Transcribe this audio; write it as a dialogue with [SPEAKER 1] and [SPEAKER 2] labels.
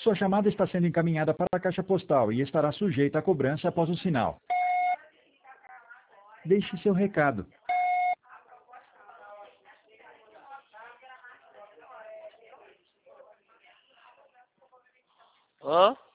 [SPEAKER 1] Sua chamada está sendo encaminhada para a caixa postal e estará sujeita a cobrança após o sinal. Deixe seu recado.
[SPEAKER 2] Hã?